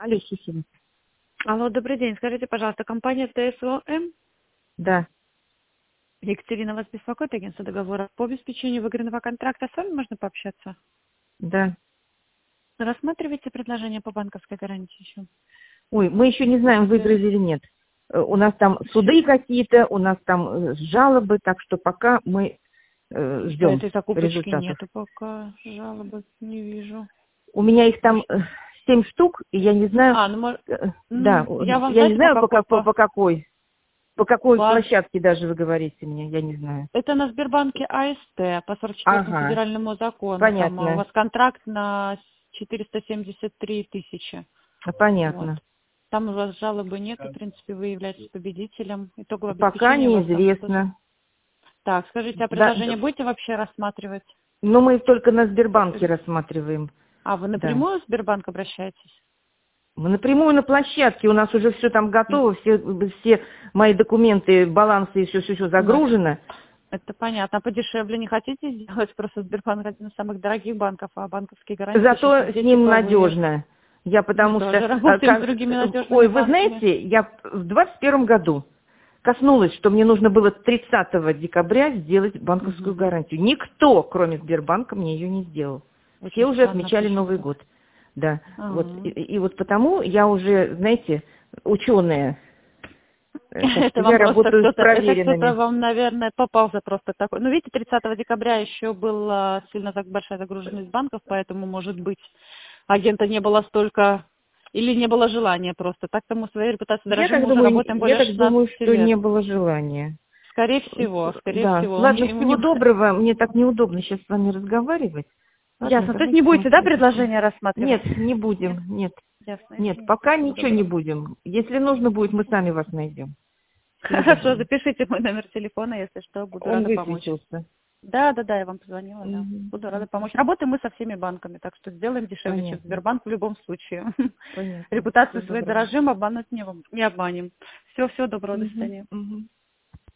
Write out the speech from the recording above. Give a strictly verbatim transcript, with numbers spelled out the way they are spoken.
Алло, слушаю. Алло, добрый день. Скажите, пожалуйста, компания ТСОМ, Да, Екатерина вас беспокоит, агентство договора по обеспечению выигранного контракта. С вами можно пообщаться? да. Рассматриваете предложение по банковской гарантии еще? Ой, мы еще не знаем, выиграли или нет. Э, У нас там суды какие-то, у нас там э, жалобы, так что пока мы э, По ждем этой закупочке результатов. нету пока, жалобы не вижу. У меня их там э, семь штук, и я не знаю, А, ну, мож- э, да, м, э, я вам, я не знаете, по знаю, по, какой, как- по, по, по какой, по какой по- площадке даже вы говорите мне, я не знаю. это на Сбербанке АСТ по сорок четвёртому Ага, федеральному закону, там а, у понятно, вас контракт на четыреста семьдесят три тысячи, вот. понятно. Там у вас жалобы нет, в принципе, вы являетесь победителем. Итоговое Пока обеспечение у вас там тоже. неизвестно. Так, скажите, а Да, предложение будете вообще рассматривать? но мы их только на Сбербанке рассматриваем. А вы Да. напрямую в Сбербанк обращаетесь? Мы напрямую на площадке, у нас уже все там готово, все, все мои документы, балансы и все-все-все Ну, это, загружено. это понятно. А подешевле не хотите сделать? Просто Сбербанк один из самых дорогих банков, а банковские гарантии сейчас Зато с везде ним типовые. надежно. Я Мы потому что... тоже а, работаем с ка- другими Ой, надежными вы банками. знаете, я в двадцать первом году коснулась, что мне нужно было тридцатого декабря сделать банковскую Угу. гарантию. Никто, кроме Сбербанка, мне ее не сделал. Все Очень уже странно отмечали Новый почему-то. год. Да, вот. И, Ага. и вот потому я уже, знаете, ученая. Э, Так что Это я вам просто работаю с кто-то, это кто-то проверенными. вам, наверное, попался просто такой. Ну, видите, тридцатого декабря еще была сильно так большая загруженность банков, поэтому, может быть, агента не было столько, или не было желания просто. Так-то мы своей репутацией Я дорожим, так мы уже думаю, работаем я более так думаю, шестнадцати что лет. не было желания. Скорее всего, скорее Да. всего. Ладно, Не- всего не- доброго. Мне так неудобно сейчас с вами разговаривать. Ладно, Ясно. То есть не давайте на будете, да, следующий. предложение рассматривать? Нет, не Нет? будем. Нет. Ясно, Нет, извините. пока Всего ничего не доброго. будем. Если нужно будет, мы сами вас найдем. Всего Хорошо, доброго. запишите мой номер телефона, если что, буду Он рада помочь. высветился. Да, да, да, я вам позвонила, да. Угу. Буду рада помочь. Работаем мы со всеми банками, так что сделаем дешевле, чем Понятно. Сбербанк в любом случае. Понятно. Репутацию Всего свою доброго. дорожим, обмануть не, вам- не обманем. Все, всего доброго, до Угу. свидания. Угу.